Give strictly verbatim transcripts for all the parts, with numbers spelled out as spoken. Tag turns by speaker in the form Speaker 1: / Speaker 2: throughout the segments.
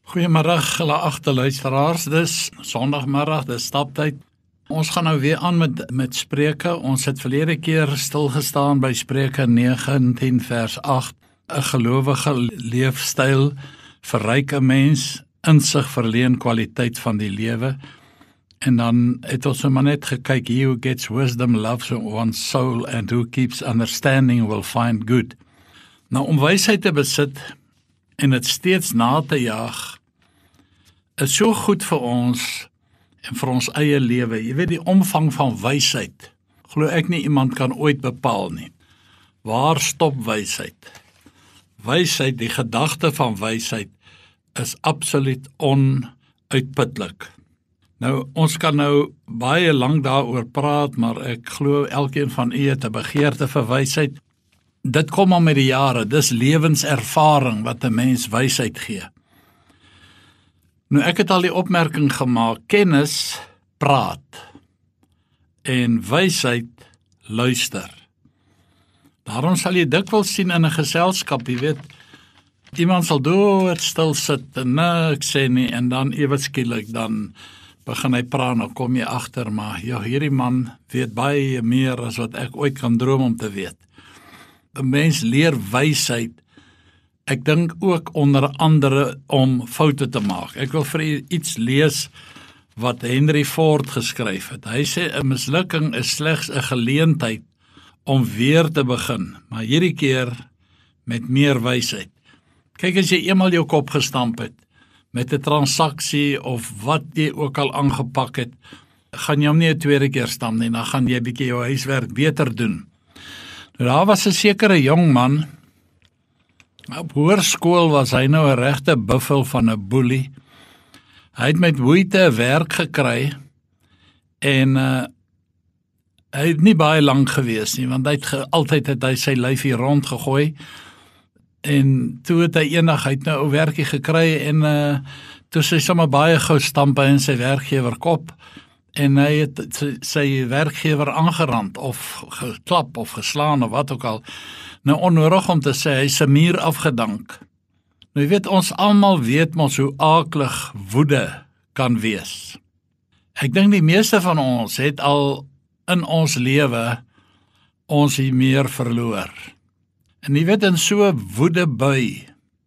Speaker 1: Goeiemiddag, geagte luisteraars. Dis Sondagmiddag, dis staptyd. Ons gaan nou weer aan met met Spreuke. Ons het verlede keer stilgestaan by Spreuke negentien vers agt. 'n Gelowige leefstyl verryk 'n mens, insig verleen kwaliteit van die lewe. En dan het ons maar net gekyk, he who gets wisdom loves one's soul and who keeps understanding will find good. Nou om wysheid te besit en dit steeds na te jaag, is so goed vir ons en vir ons eie lewe. Jy weet die omvang van wysheid, glo ek nie iemand kan ooit bepaal nie. Waar stop wysheid? Wysheid, die gedagte van wysheid, is absoluut onuitputlik. Nou, ons kan nou baie lank daaroor praat, maar ek glo elkeen van u het 'n begeerte vir wysheid. Dit kom al met die jare, dis lewenservaring wat 'n mens wysheid gee. Nou, ek het al die opmerking gemaak, kennis praat en wysheid luister. Daarom sal jy dikwels sien in 'n geselskap, jy weet, iemand sal dood stil sit en niks sê nie, en dan ewe skielik dan begin hy praat, nou kom jy agter, maar ja, hierdie man weet baie meer as wat ek ooit kan droom om te weet. 'n Mens leer wysheid, ek dink ook onder andere om foute te maak. Ek wil vir u iets lees wat Henry Ford geskryf het. Hy sê 'n mislukking is slegs 'n geleentheid om weer te begin, maar hierdie keer met meer wysheid. Kyk, as jy eenmal jou kop gestamp het met 'n transaksie of wat jy ook al aangepak het, gaan jy hom nie 'n tweede keer stamp nie, dan gaan jy 'n bietjie jou huiswerk beter doen. Nou, daar was 'n sekere jong man, op hoërskool was hy nou 'n regte buffel van 'n boelie. Hy het met moeite werk gekry en uh, hy het nie baie lank gewees nie, want hy het ge, altyd het hy sy lyfie rondgegooi. En toe het hy eendag uit nou 'n werkie gekry en uh, toe sy sommer baie gou stampe in sy werkgewer kop en hy het sy, sy werkgewer aangerand of geklap of geslaan of wat ook al. Nou onnodig om te sê, hy is 'n muur afgedank. Nou jy weet, ons almal weet mos hoe aaklig woede kan wees. Ek dink die meeste van ons het al in ons lewe ons hier meer verloor. En jy weet, in so woedebui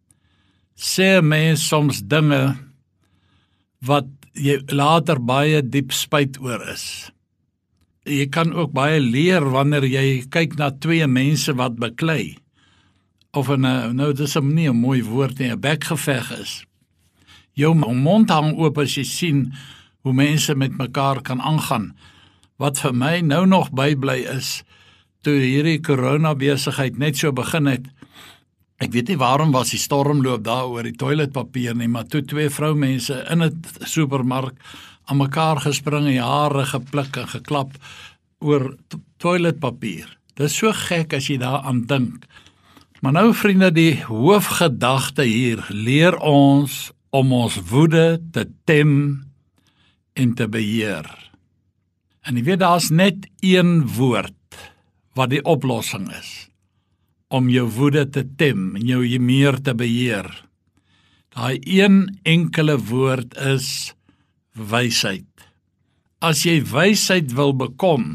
Speaker 1: sê 'n mens soms dinge wat jy later baie diep spyt oor is. Jy kan ook baie leer wanneer jy kyk na twee mense wat beklei, of in 'n, nou dis nie 'n mooi woord nie, 'n bekgeveg is. Jou mond hang oop as jy sien hoe mense met mekaar kan aangaan. Wat vir my nou nog bybly is, toe hierdie corona besigheid net so begin het, ek weet nie waarom was die stormloop daar oor die toiletpapier nie, maar toe twee vroumense in 'n supermark aan mekaar gespring en hare gepluk en geklap oor to toiletpapier. Dit is so gek as jy daaraan dink. Maar nou vriende, die hoofgedagte hier leer ons om ons woede te tem en te beheer. En jy weet, daar's net een woord wat die oplossing is, om jou woede te tem en jou meer te beheer. Daai een enkele woord is wysheid. As jy wysheid wil bekom,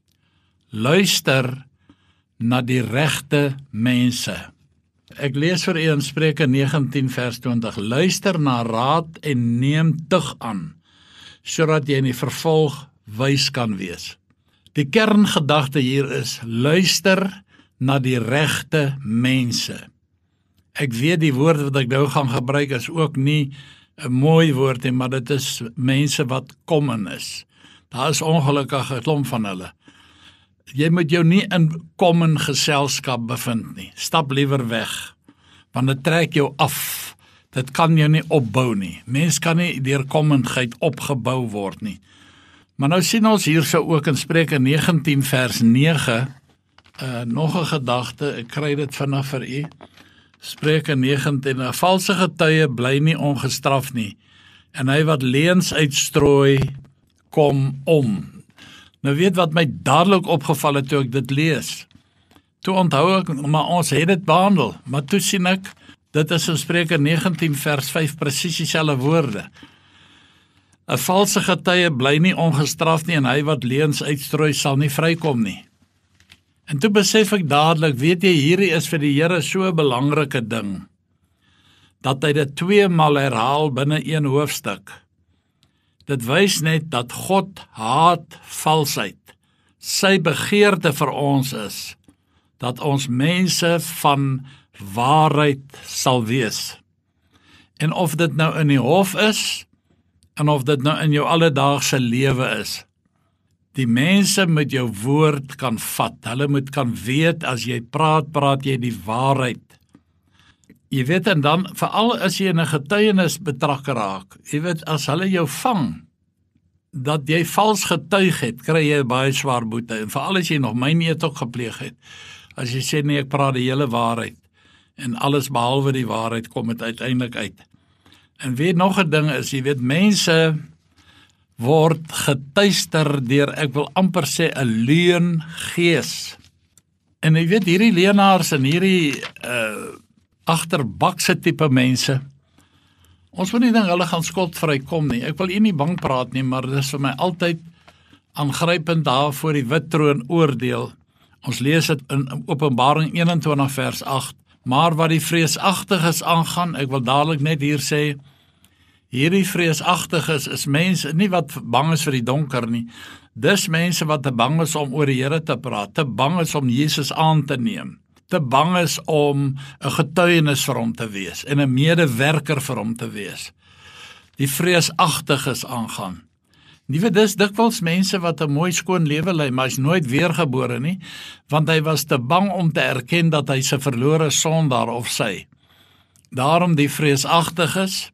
Speaker 1: luister na die regte mense. Ek lees vir u in Spreuke negentien vers twintig, luister na raad en neem tug aan, sodat jy in die vervolg wys kan wees. Die kerngedagte hier is, luister na die regte mense. Ek weet die woord wat ek nou gaan gebruik is ook nie 'n mooi woord nie, maar dit is mense wat common is. Daar is ongelukkig 'n klomp van hulle. Jy moet jou nie in common geselskap bevind nie. Stap liewer weg, want dit trek jou af. Dit kan jou nie opbou nie. Mens kan nie deur commonheid opgebou word nie. Maar nou sien ons hierso ook in Spreuke negentien vers nege, uh, nog 'n gedagte, ek kry dit vinnig vir u. Spreuke negentien, 'n valse getuie bly nie ongestraf nie, en hy wat leuns uitstrooi, kom om. Nou weet wat my dadelik opgeval het toe ek dit lees. Toe onthou ek, maar ons het dit behandel, maar toe sien ek, Dit is in Spreuke negentien vers vyf presies dieselfde woorde. 'n Valse getuie bly nie ongestraf nie en hy wat leuns uitstrooi sal nie vrykom nie. En toe besef ek dadelik, weet jy, hierdie is vir die Here so 'n belangrike ding, dat hy dit twee maal herhaal binne een hoofstuk. Dit wys net dat God haat valsheid. Sy begeerte vir ons is, dat ons mense van waarheid sal wees. En of dit nou in die hof is, en of dit nou in jou alledaagse lewe is, die mense met jou woord kan vat. Hulle moet kan weet, as jy praat, praat jy die waarheid. Jy weet, en dan, veral as jy in 'n getuienis betrek raak, jy weet, as hulle jou vang, dat jy vals getuig het, kry jy baie swaar boete, en veral as jy nog myneet ook gepleeg het, as jy sê, nee, ek praat die hele waarheid, en alles behalwe die waarheid kom het uiteindelik uit. En weet nog 'n ding is, jy weet, mense word getuister deur, ek wil amper sê, 'n leungees. En jy weet, hierdie leenaars en hierdie uh, agterbakse tipe mense, ons moet nie dink hulle gaan skotvry kom nie. Ek wil nie bang praat nie, maar dit is vir my altyd aangrypend daar voor die wit troon oordeel. Ons lees dit in Openbaring eenentwintig vers agt. Maar wat die vreesagtiges aangaan, ek wil dadelik net hier sê, hierdie vreesagtiges is mense nie wat bang is vir die donker nie. Dis mense wat te bang is om oor die Here te praat, te bang is om Jesus aan te neem, te bang is om 'n getuienis vir hom te wees en 'n medewerker vir hom te wees. Die vreesagtiges aangaan. Nie weet, dis dikwels mense wat 'n mooi skoon lewe lei, maar hy's nooit weergebore nie, want hy was te bang om te erken dat hy 'n verlore sondaar of sy. Daarom die vreesagtiges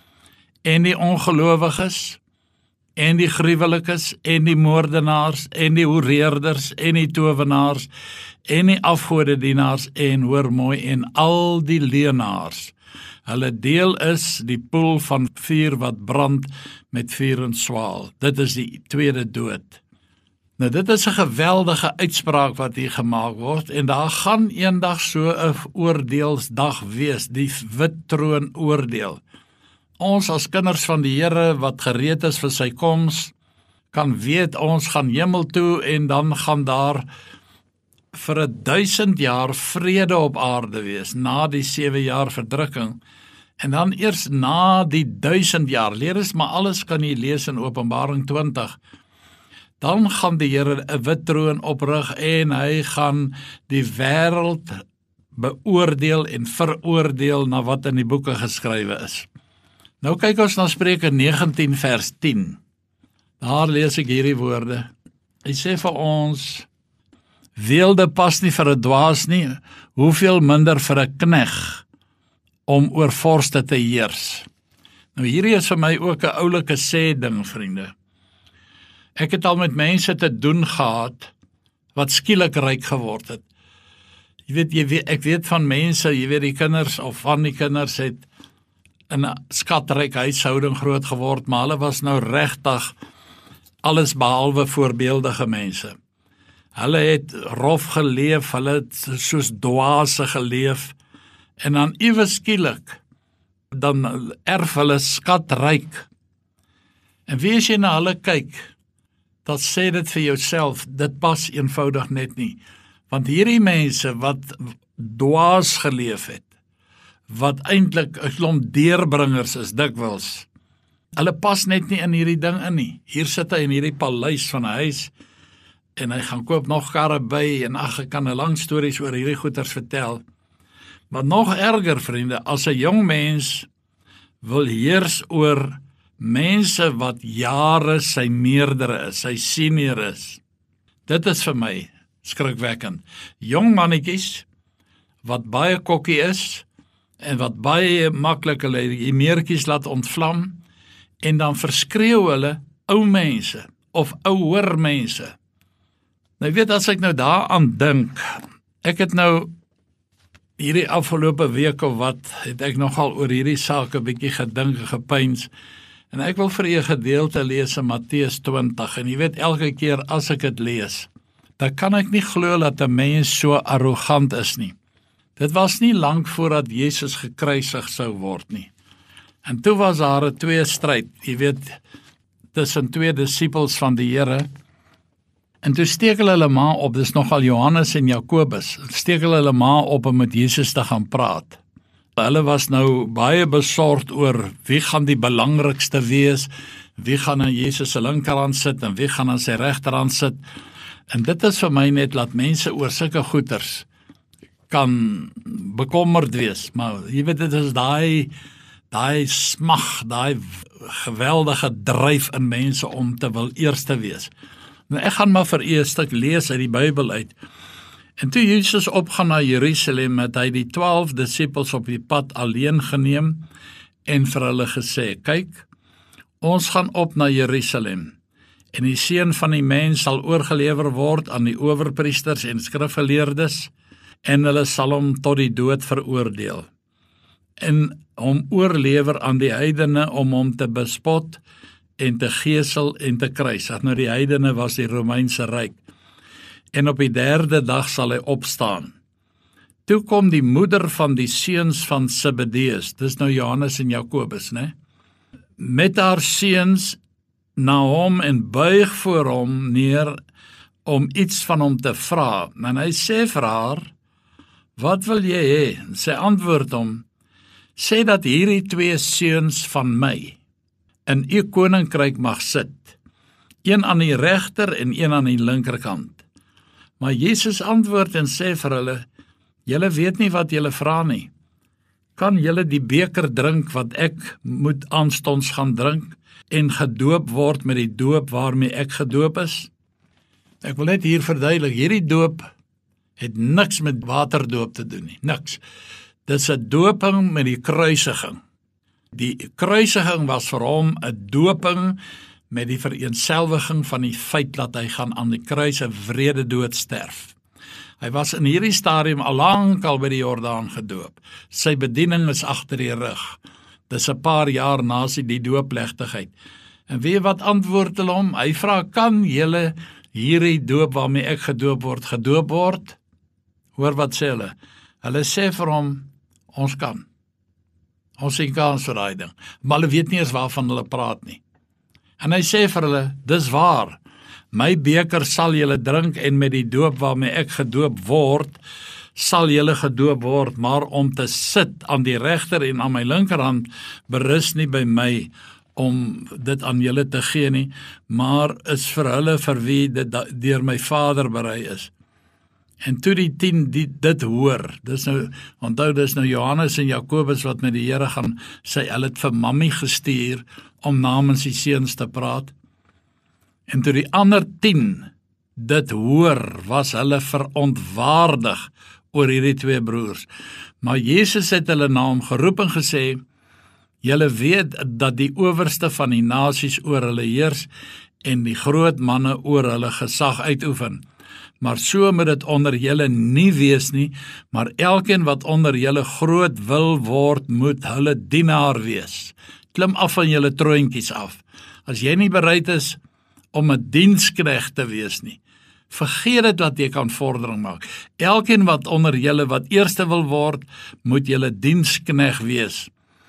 Speaker 1: en die ongelowiges en die gruwelikes en die moordenaars en die hoereerders en die towenaars en die afgodedienaars en hoor mooi en al die leenaars. Hulle deel is die poel van vuur wat brand met vuur en swaal. Dit is die tweede dood. Nou dit is 'n geweldige uitspraak wat hier gemaak word en daar gaan eendag so 'n oordeelsdag wees, die wit troon oordeel. Ons as kinders van die Here wat gereed is vir sy koms, kan weet ons gaan hemel toe en dan gaan daar vir 'n duisend jaar vrede op aarde wees, na die sewe jaar verdrukking. En dan eers na die duisend jaar, leer eens maar alles kan jy lees in Openbaring twintig, dan gaan die Here 'n wit troon oprig en hy gaan die wêreld beoordeel en veroordeel na wat in die boeke geskrywe is. Nou kyk ons na Spreuke negentien vers tien. Daar lees ek hierdie woorde. Hy sê vir ons, weelde pas nie vir 'n dwaas nie, hoeveel minder vir 'n knegg om oor vorste te heers. Nou hierdie is vir my ook 'n oulike sê ding, vriende. Ek het al met mense te doen gehad wat skielik ryk geword het. Jy weet, jy weet, ek weet van mense, jy weet die kinders of van die kinders het in 'n skatryk huishouding groot geword, maar hulle was nou regtig alles behalwe voorbeeldige mense. Hulle het rof geleef, hulle het soos dwaase geleef, en dan ewe skielik, dan erf hulle skatryk. En wie as jy na hulle kyk, dat sê dit vir jouself, dit pas eenvoudig net nie. Want hierdie mense wat dwaas geleef het, wat eintlik 'n klomp deurbringers is dikwels, hulle pas net nie in hierdie ding in nie. Hier sit hy in hierdie paleis van 'n huis, en hy gaan koop nog karre by, en ag, ek kan 'n lang stories oor hierdie goeters vertel. Maar nog erger, vriende, as 'n jong mens wil heers oor mense wat jare sy meerdere is, sy senior is. Dit is vir my skrikwekkend. Jong mannetjies, wat baie kokkie is, en wat baie maklik hulle die meertjies laat ontvlam, en dan verskreeu hulle ou mense, of ouer mense. Nou weet, as ek nou daaraan dink, ek het nou hierdie afgelope week of wat, het ek nogal oor hierdie saak 'n bietjie gedink en gepeins, en ek wil vir u 'n gedeelte lees in Matteus twintig, en jy weet, elke keer as ek dit lees, dan kan ek nie glo dat 'n mens so arrogant is nie. Dit was nie lank voordat Jesus gekruisig sou word nie. En toe was daar 'n twee stryd, jy weet, tussen twee disippels van die Here. En toe steek hulle hulle ma op, dis nogal Johannes en Jakobus, steek hulle hulle ma op om met Jesus te gaan praat. Hulle was nou baie besorgd oor wie gaan die belangrikste wees, wie gaan aan Jesus se linkerhand sit en wie gaan aan sy regterhand sit. En dit is vir my net laat mense oor sulke goeters kan bekommerd wees, maar jy weet dit is daai daai smag, daai geweldige dryf in mense om te wil eerste wees. Nou ek gaan maar vir u 'n stuk lees uit die Bybel uit. En toe Jesus opgaan na Jerusalem, het hy die twaalf disippels op die pad alleen geneem en vir hulle gesê, kyk, ons gaan op na Jerusalem, en die seun van die mens sal oorgelewer word aan die owerpriesters en skrifgeleerdes, en hulle sal hom tot die dood veroordeel, en hom oorlewer aan die heidene om hom te bespot, en te gesel en te kruisig. Nou die heidene was die Romeinse ryk. En op die derde dag sal hy opstaan. Toe kom die moeder van die seuns van Zebedeus, dis nou Johannes en Jakobus, né? Met haar seuns na hom en buig voor hom neer om iets van hom te vra. En hy sê vir haar, wat wil jy hê? Sy antwoord hom, sê dat hierdie twee seuns van my in u koninkryk mag sit, een aan die regter en een aan die linkerkant. Maar Jesus antwoord en sê vir hulle, julle weet nie wat julle vra nie. Kan julle die beker drink wat ek moet aanstonds gaan drink en gedoop word met die doop waarmee ek gedoop is? Ek wil net hier verduidelik, hierdie doop het niks met waterdoop te doen nie, niks. Dis 'n doping met die kruisiging. Die kruisiging was vir hom 'n doping met die vereenselwiging van die feit dat hy gaan aan die kruis 'n wrede dood sterf. Hy was in hierdie stadium al lank al by die Jordaan gedoop. Sy bediening is agter die rug. Dis 'n paar jaar na sy die doopplegtigheid. En weet jy wat antwoord hulle hom? Hy vra, kan julle hierdie doop waarmee ek gedoop word, gedoop word? Hoor wat sê hulle? Hulle sê vir hom, ons kan. Ons sien kans vir daai ding. Maar hulle weet nie eens waarvan hulle praat nie. En hy sê vir hulle, dis waar, my beker sal julle drink en met die doop waarmee ek gedoop word, sal julle gedoop word, maar om te sit aan die regter en aan my linkerhand, berus nie by my om dit aan julle te gee nie, maar is vir hulle vir wie dit deur my Vader berei is. En toe die tien die, dit hoor, dis nou, onthou dis nou Johannes en Jakobus wat met die Here gaan sê, hulle het vir Mammy gestuur om namens die seuns te praat. En toe die ander tien dit hoor, was hulle verontwaardig oor hierdie twee broers. Maar Jesus het hulle na hom geroep en gesê, julle weet dat die owerste van die nasies oor hulle heers en die groot manne oor hulle gesag uitoefen. Maar so moet dit onder julle nie wees nie, maar elkeen wat onder julle groot wil word, moet hulle dienaar wees. Klim af van julle troontjies af. As jy nie bereid is om 'n diensknegt te wees nie, vergeet dit dat jy kan vordering maak. Elkeen wat onder julle wat eerste wil word, moet julle diensknegt wees.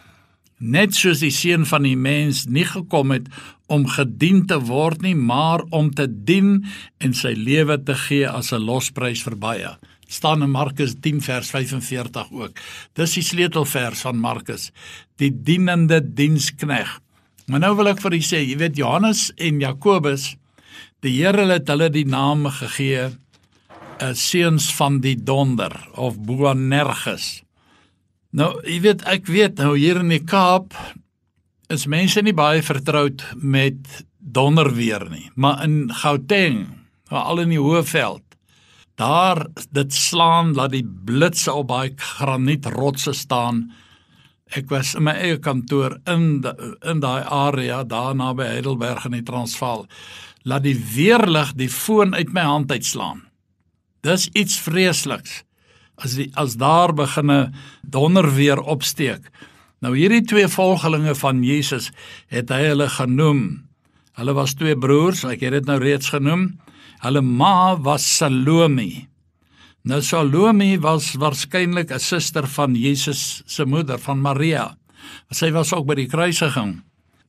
Speaker 1: Net soos die seun van die mens nie gekom het om gedien te word nie, maar om te dien en sy lewe te gee as 'n losprys vir baie. Staan in Markus tien vers vyfenveertig ook. Dis die sleutelvers van Markus, die dienende diensknegt. Maar nou wil ek vir u sê, jy weet Johannes en Jakobus, die Here het hulle die naam gegee, uh, seuns van die donder of Boanerges. Nou, jy weet, ek weet nou hier in die Kaap is mense nie baie vertroud met donderweer nie, maar in Gauteng, al in die Hoëveld, daar dit slaan, laat die blitse op baie granietrotse staan. Ek was in my eie kantoor in die, in daai area, daar naby Heidelberg in die Transvaal, laat die weerlig die foon uit my hand uitslaan. Dis iets vreesliks. As, die, as daar beginne donderweer opsteek. Nou hierdie twee volgelinge van Jesus het hy hulle genoem. Hulle was twee broers, ek het dit nou reeds genoem. Hulle ma was Salome. Nou Salome was waarskynlik 'n suster van Jesus se moeder, van Maria. Sy was ook by die kruisiging.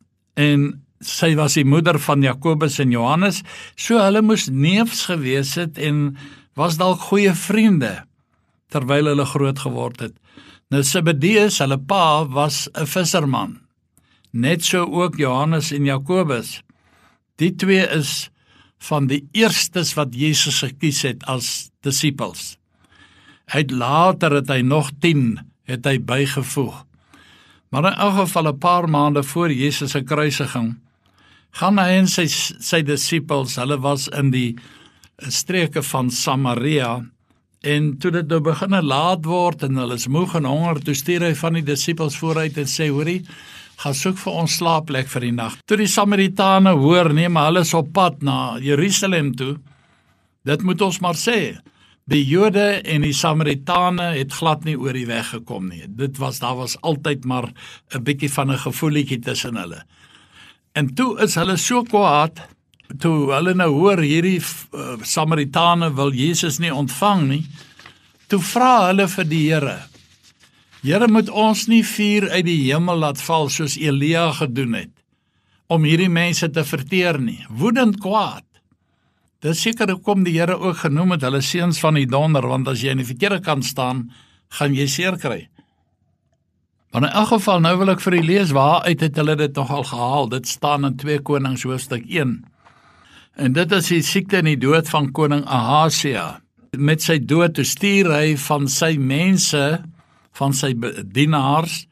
Speaker 1: En sy was die moeder van Jakobus en Johannes, so hulle moes neefs gewees het en was dalk goeie vriende, terwyl hulle groot geword het. Nou Zebedeus, hulle pa, was 'n visserman. Net so ook Johannes en Jakobus. Die twee is van die eerstes wat Jesus gekies het as disippels. Hy het later het hy nog tien, het hy bygevoeg. Maar in elk geval 'n paar maande voor Jesus se kruisiging, gaan hy en sy, sy disippels, hulle was in die streke van Samaria, en toe dit nou begin laat word, en hulle is moeg en honger, toe stuur hy van die disippels vooruit en sê, hoorie, gaan soek vir ons slaapplek vir die nag. Toe die Samaritane hoor, nee, maar hulle is op pad na Jerusalem toe, dit moet ons maar sê, die Jode en die Samaritane het glad nie oor die weg gekom nie. Dit was, daar was altyd maar 'n bietjie van 'n gevoelietjie tussen hulle. En toe is hulle so kwaad, toe hulle nou hoor, hierdie uh, Samaritane wil Jesus nie ontvang nie, toe vra hulle vir die Here, Here, moet ons nie vuur uit die hemel laat val, soos Elia gedoen het, om hierdie mense te verteer nie, woedend kwaad. Dis seker hoekom die Here ook genoem het, hulle seuns van die donder, want as jy in die verkeerde kant staan, gaan jy seer kry. Maar in elk geval, nou wil ek vir u lees, waaruit het hulle dit nogal gehaal, dit staan in twee Konings hoofstuk een. En dit is die siekte en die dood van koning Ahasia. Met sy dood, toe stuur hy van sy mense, van sy dienaars,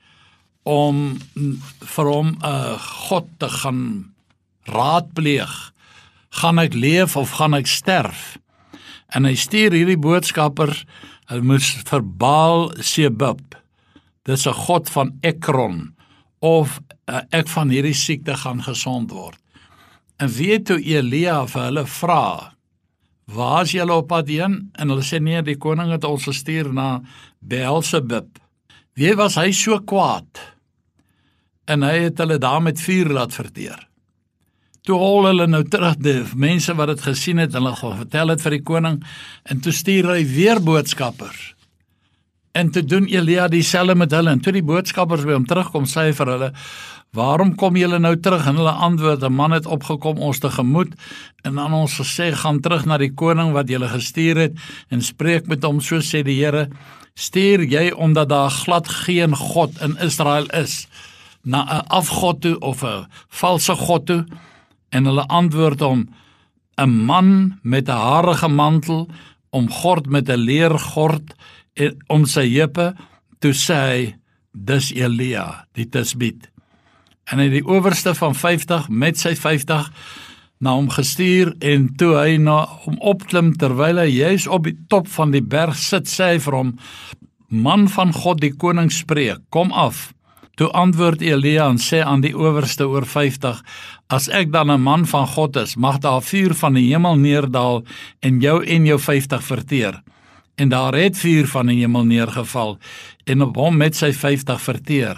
Speaker 1: om vir hom uh, God te gaan raadpleeg. Gaan ek leef of gaan ek sterf? En hy stuur hierdie boodskapper, hy moes vir Baal-Zebub, dis 'n god van Ekron, of uh, ek van hierdie siekte gaan gesond word. En weet toe Elia vir hulle vra, waar is julle op pad heen? En hulle sê, nee, die koning het ons gestuur na Baal-Zebub. Wie was hy so kwaad? En hy het hulle daar met vuur laat verteer. Toe hol hulle nou terug, die mense wat het gesien het, hulle vertel het vir die koning, en toe stuur hy weer boodskappers. En toe doen Elia dieselfde met hulle, en toe die boodskappers by hom terugkom, sê hy vir hulle, waarom kom julle nou terug? En hulle antwoord, 'n man het opgekom ons tegemoet, en aan ons gesê, gaan terug na die koning wat julle gestuur het, en spreek met hom, so sê die Here, stuur jy omdat daar glad geen God in Israel is, na 'n afgod toe, of 'n valse god toe? En hulle antwoord hom, 'n man met 'n harige mantel, omgord met 'n leergord om sy heupe, toe sê hy, dis Elia, die Tisbiet. En hy die owerste van vyftig, met sy vyftig, na hom gestuur, en toe hy na hom opklim, terwyl hy juis op die top van die berg sit, sê hy vir hom, man van God, die koning spreek, kom af. Toe antwoord Elia en sê aan die owerste oor vyftig, as ek dan 'n man van God is, mag daar vuur van die hemel neerdaal, en jou en jou vyftig verteer. En daar het vuur van die hemel neergeval, en op hom met sy vyftig verteer.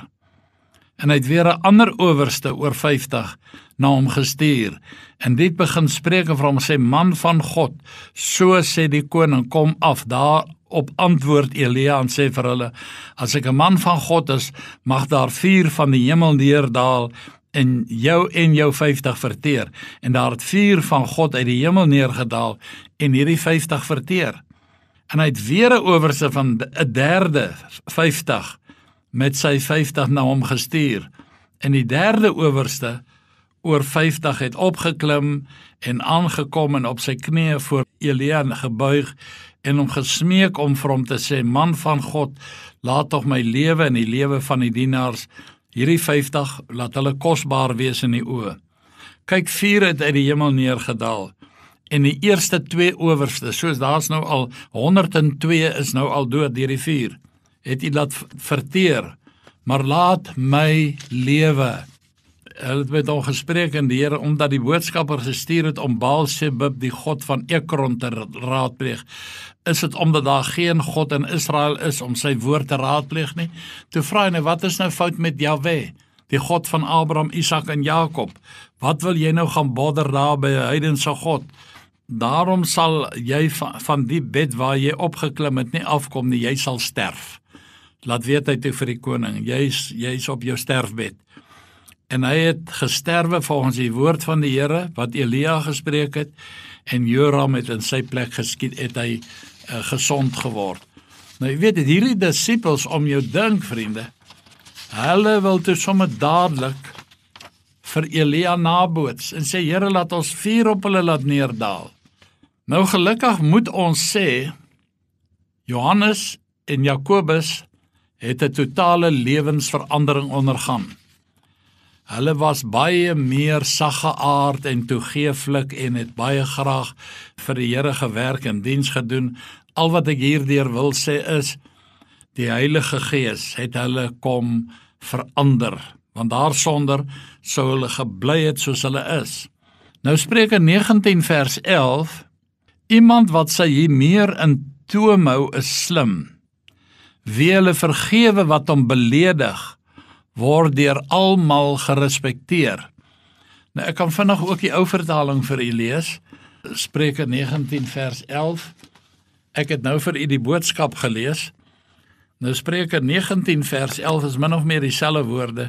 Speaker 1: En hy het weer 'n ander owerste oor vyftig na hom gestuur, en dit begin spreek en vir hom sê, man van God, so sê die koning, kom af. Daarop antwoord Elia en sê vir hulle, as ek 'n man van God is, mag daar vuur van die hemel neerdaal, en jou en jou vyftig verteer. En daar het vuur van God uit die hemel neergedaal, en hierdie vyftig verteer. En hy het weer 'n owerste van 'n derde vyftig, met sy vyftig na hom gestuur. En die derde owerste oor vyftig het opgeklim en aangekom en op sy knieë voor Elia gebuig en hom gesmeek om vir hom te sê, man van God, laat tog my lewe en die lewe van die dienaars, hierdie vyftig, laat hulle kosbaar wees in die oë. Kyk, vuur het uit die hemel neergedaal, en die eerste twee owerste, soos daar's nou al honderd en twee is nou al dood deur die vuur, het hy laat verteer, maar laat my lewe. Hulle het met hom gespreek en die Here, omdat die boodskapper gestuur het om Baal-Zebub, die god van Ekron, te raadpleeg, is het omdat daar geen God in Israel is om sy woord te raadpleeg nie. Toe vra hy nou, wat is nou fout met Jahwe, die God van Abraham, Isak en Jakob? Wat wil jy nou gaan bodder daar by 'n heidense God? daarom sal jy van, van die bed waar jy opgeklim het nie afkom nie, jy sal sterf. Laat weet hy toe vir die koning, jy is, jy is op jou sterfbed. En hy het gesterwe volgens die woord van die Here, wat Elia gespreek het, en Joram het in sy plek geskied, het hy uh, gesond geword. Nou jy weet, hierdie disippels om jou dink, vriende, hulle wil toe sommer dadelik vir Elia naboots, en sê, Here, laat ons vuur op hulle laat neerdaal. Nou gelukkig moet ons sê, Johannes en Jakobus het 'n totale lewensverandering ondergaan. Hulle was baie meer saggeaard en toegeeflik en het baie graag vir die Here gewerk en diens gedoen. Al wat ek hierdeur wil sê is, die Heilige Gees het hulle kom verander, want daarsonder sou hulle gebly het soos hulle is. Nou Spreuke negentien vers elf, iemand wat sy hier meer in toom hou is slim. Wie hulle vergewe wat hom beledig, word deur almal gerespekteer. Nou ek kan vinnig ook die ou vertaling vir u lees, Spreuke negentien vers elf. Ek het nou vir u die boodskap gelees. Nou Spreuke negentien vers elf is min of meer dieselfde woorde.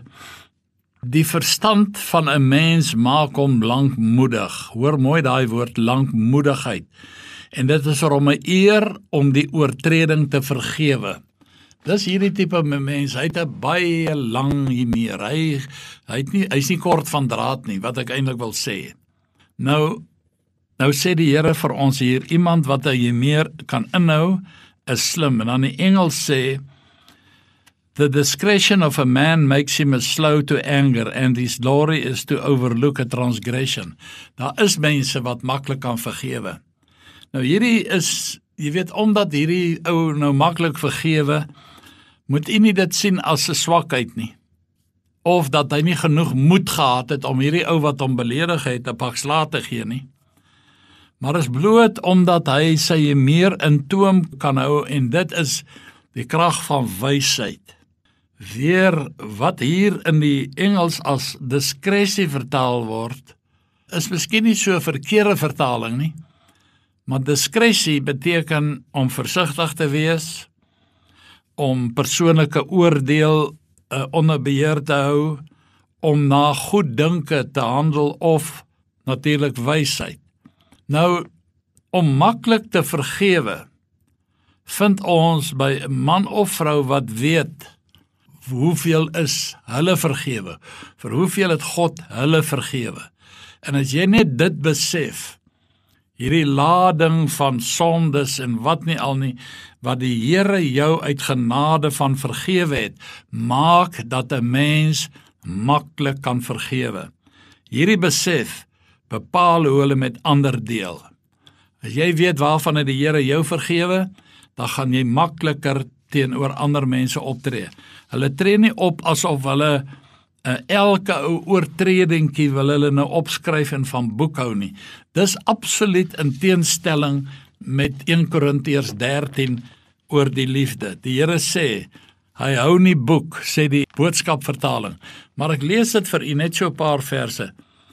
Speaker 1: Die verstand van 'n mens maak hom lankmoedig. Hoor mooi daai woord, lankmoedigheid. En dit is vir hom 'n eer om die oortreding te vergewe. Dis hierdie tipe mens, hy het 'n baie lang hiermeer, hy, hy, het nie, hy is nie kort van draad nie, wat ek eintlik wil sê. Nou, nou sê die Here vir ons hier, iemand wat hy hiermeer kan inhou, is slim, en dan die Engels sê, the discretion of a man makes him slow to anger, and his glory is to overlook a transgression. Daar is mense wat maklik kan vergewe. Nou hierdie is, jy weet, omdat hierdie ou nou maklik vergewe, moet u nie dit sien as 'n swakheid nie, of dat hy nie genoeg moed gehad het om hierdie ou wat hom beledig het 'n pak slaag te gee nie, maar is bloot omdat hy sy meer in toom kan hou, en dit is die krag van wysheid. Weer wat hier in die Engels as diskresie vertaal word, is miskien nie so 'n verkeerde vertaling nie, maar diskresie beteken om versigtig te wees, om persoonlike oordeel uh, onder beheer te hou, om na goeddinke te handel of natuurlik wysheid. Nou, om maklik te vergewe, vind ons by 'n man of vrou wat weet hoeveel is hulle vergewe, vir hoeveel het God hulle vergewe. En as jy net dit besef, hierdie lading van sondes en wat nie al nie, wat die Here jou uit genade van vergewe het, maak dat 'n mens maklik kan vergewe. Hierdie besef bepaal hoe hulle met ander deel. As jy weet waarvan het die Here jou vergewe, dan gaan jy makliker teenoor ander mense optree. Hulle tree nie op asof hulle uh, elke oortredingkie wil hulle nou opskryf en van boekhou nie. Dis absoluut in teenstelling met Eerste Korintiërs dertien oor die liefde. Die Here sê, hy hou nie boek, sê die boodskapvertaling. Maar ek lees dit vir u net so 'n paar verse.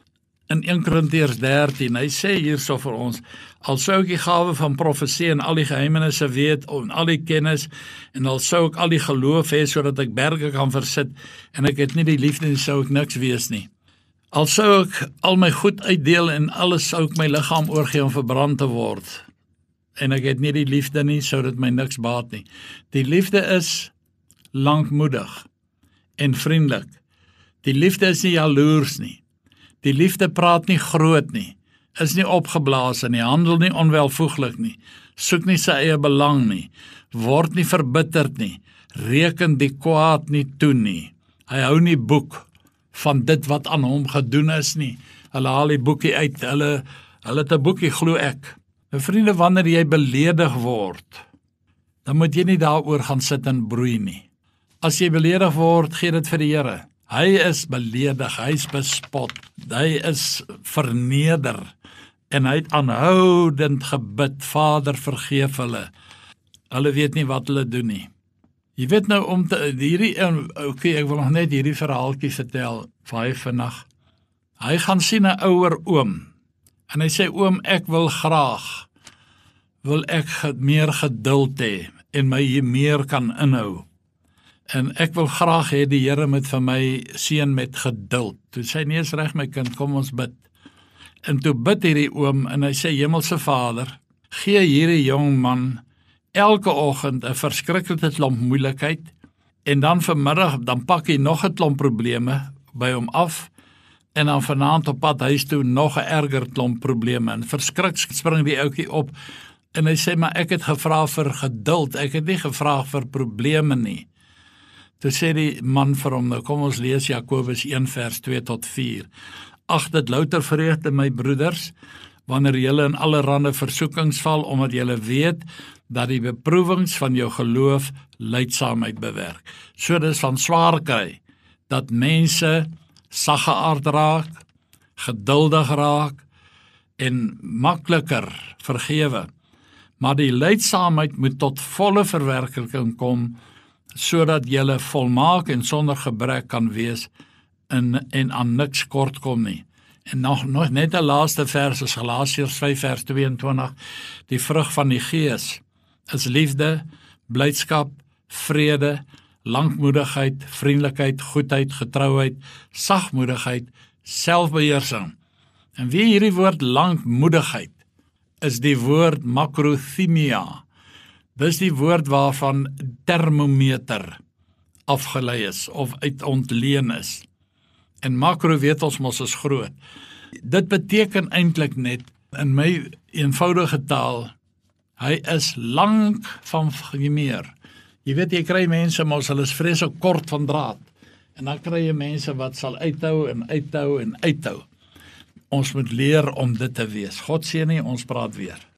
Speaker 1: In Eerste Korintiërs dertien, hy sê hierso vir ons, al sou ek die gawe van profesie en al die geheimenisse weet, en al die kennis, en al sou ek al die geloof hê, sodat ek berge kan versit, en ek het nie die liefde nie, sou ek niks wees nie. Al sou ek al my goed uitdeel, en alles sou ek my liggaam oorgee om verbrand te word, en ek het nie die liefde nie, sou dit my niks baat nie. Die liefde is lankmoedig en vriendelik. Die liefde is nie jaloers nie. Die liefde praat nie groot nie, is nie opgeblaas nie, handel nie onwelvoeglik nie, soek nie sy eie belang nie, word nie verbitterd nie, reken die kwaad nie toe nie. Hy hou nie boek van dit wat aan hom gedoen is nie. Hulle haal die boekie uit, hulle, hulle het 'n boekie, glo ek. Nou vriende, wanneer jy beledig word, dan moet jy nie daaroor gaan sit en broei nie. As jy beledig word, gee dit vir die Here. Hy is beledig, hy is bespot, hy is verneder, en hy het aanhoudend gebid, Vader vergeef hulle, hulle weet nie wat hulle doen nie. Jy weet nou, om te, hierdie, ok, ek wil nog net hierdie verhaaltjie vertel, vir hy vannacht, hy gaan sien 'n ouer oom, En hy sê, oom, ek wil graag, wil ek ge- meer geduld hê en my hier meer kan inhou. En ek wil graag hê die Here moet vir my seën met geduld. Toe sê hy, nee, is reg my kind, kom ons bid. En toe bid hierdie oom en hy sê, Hemelse Vader, gee hierdie jong man elke oggend 'n verskriklike klomp moeilikheid en dan vanmiddag dan pak hy nog 'n klomp probleme by hom af en dan vanaand op pad huis toe nog 'n erger klomp probleme en verskrik spring die ouetjie op en hy sê, maar ek het gevra vir geduld, ek het nie gevra vir probleme nie. Toe sê die man vir hom, nou kom ons lees Jakobus een vers twee tot vier. Ag, dit louter vreugde my broeders, wanneer julle in allerlei versoekings val, omdat julle weet dat die beproewings van jou geloof lydsaamheid bewerk. So dis van swaar kry, dat mense saggeaard raak, geduldig raak en makliker vergewe. Maar die lydsaamheid moet tot volle verwerkeliking kom, sodat julle volmaak en sonder gebrek kan wees en, en aan niks kort kom nie. En nog, nog net 'n laaste vers is Galasiërs vyf vers tweeëntwintig. Die vrug van die Gees is liefde, blydskap, vrede, lankmoedigheid, vriendelikheid, goedheid, getrouheid, sagmoedigheid, selfbeheersing. En wie hierdie woord lankmoedigheid is die woord makrothymia. Dis die woord waarvan termometer afgelei is of uit ontleen is. En makro weet ons mos is groot. Dit beteken eintlik net in my eenvoudige taal, hy is lank van gemeer. Jy weet, jy kry mense mos, hulle is vreeslik kort van draad. En dan kry jy mense wat sal uithou en uithou en uithou. Ons moet leer om dit te wees. God seën nie, ons praat weer.